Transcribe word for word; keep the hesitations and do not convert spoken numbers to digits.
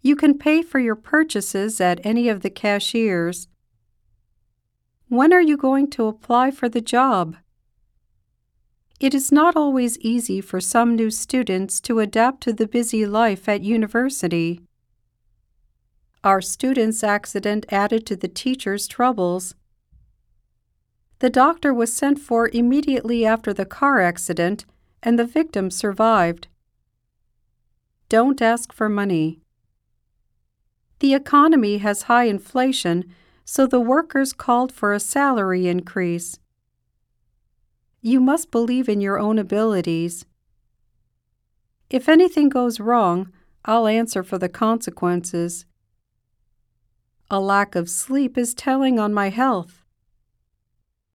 You can pay for your purchases at any of the cashiers. When are you going to apply for the job? It is not always easy for some new students to adapt to the busy life at university. Our student's accident added to the teacher's troubles. The doctor was sent for immediately after the car accident, and the victim survived. Don't ask for money. The economy has high inflation, so the workers called for a salary increase. You must believe in your own abilities. If anything goes wrong, I'll answer for the consequences. A lack of sleep is telling on my health.